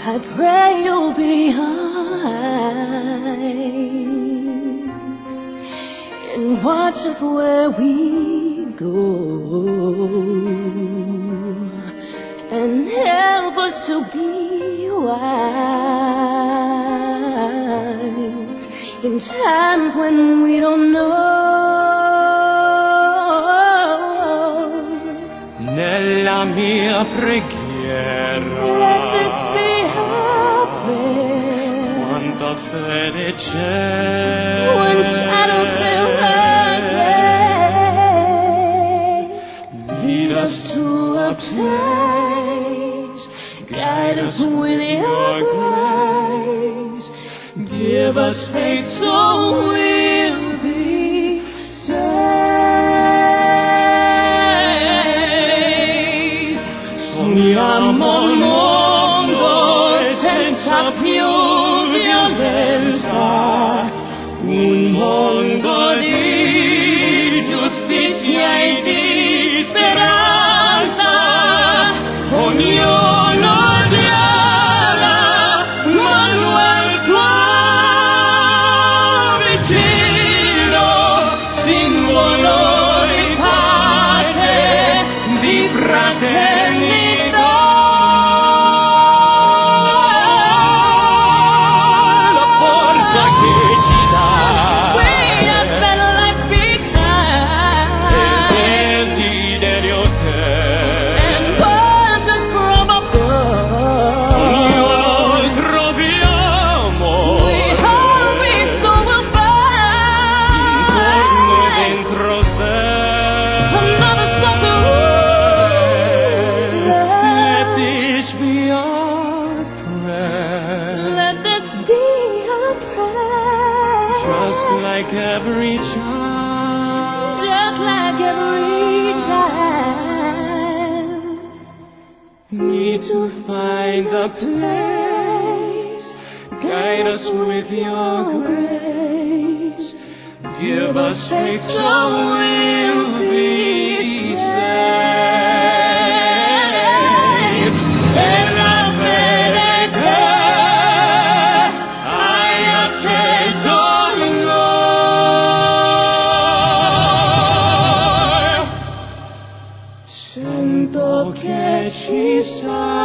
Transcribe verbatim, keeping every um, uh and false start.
I pray you'll be eyes and watch us where we go, and help us to be wise in times when we don't know. Nella mia preghiera, let this be our prayer. Quanta fede c'è, when shadows fill the day, lead us to a place, guide us with your grace, give us faith so we'll be saved. Sogniamo il mondo senza più violenza, un mondo di giustizia e di speranza. Ognuno diara, Manuel tuo vicino, simbolo di pace, di fraternità. La forza che ci dà il desiderio che every child, just like every child, need to find a place, guide us with your grace, give us faith so we'll be saved. E la fede che hai acceso in noi, sento che ci sei.